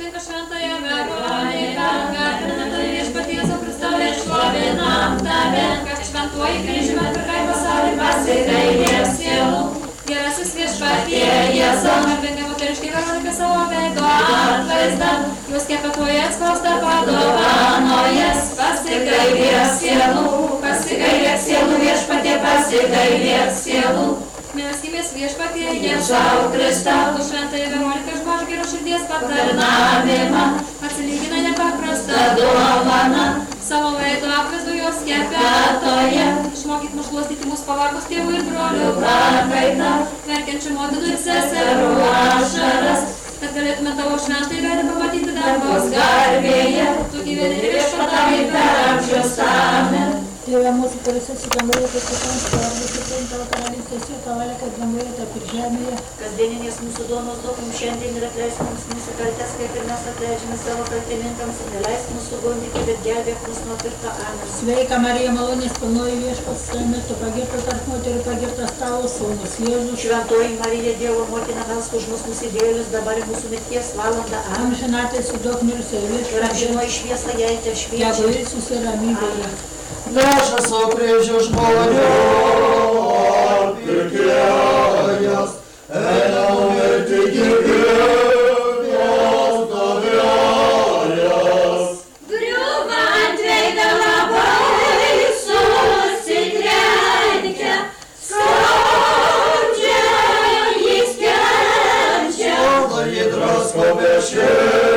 sutinka šventąją Veroniką, garbinam tave viešpaties, o Kristove šlovinam tave, kad šventuoji kryžiumi atpirkai pasaulį pasigailėk sielų. Gerasis viešpatie Jėzau, garbingai moteriškai Veronika savo veido atvaizdą, jūs kepetoje atspausta padovanojas, pasigailėk sielų viešpatie, pasigailėk sielų. Melskimės viešpatie Jėzau Kristau, tu šventai Veronika išbaž gero širdies patarnavimą, atsilygina nepaprastą dovaną, savo veido apvaizdu jos kepetoje, išmokyk mus šluostyti mūsų pavargus tėvų ir brolių prakaitą, verkiančių motinų ir seserų ašaras, kad galėtume tavo šventai veidą pamatyti dangaus garbėje, tu gyveni ir viešpatauji per amžius. Amen. Tėve mūsų, kuris esi danguje, kad šitams vardas ir tavo karalystės ir tavo valia, kad danguje, taip ir žemėje. Kasdieninės mūsų duonos duok mums šiandien ir atleisk mums mūsų kaltes, kaip ir mes atleidžiame savo kaltininkams, ir neleisk mūsų gundyti, bet gelbėk mus nuo pikto. Amen. Sveika Marija, malonės pilnoji viešpats su jumis, tu pagirta tarp moterų, pagirtas tavo sūnus Jėzus. Šventoji Marija, Dievo motina, melsk už mus nusidėjėlius, dabar ir mūsų mirties valandą. Amen. Amžinatilsį suduok mirusiojo Ir viešpatie, amžinoji šviesa jai tešviečia. tegu ilsisi ramybėje. Neša savo kryžių žmonių atpirkėjas, eina numirti gyvybės davėjas. Griuva ant veidą labai susitrenkia, skaudžia jis kenčia. Jį drasko be širdį.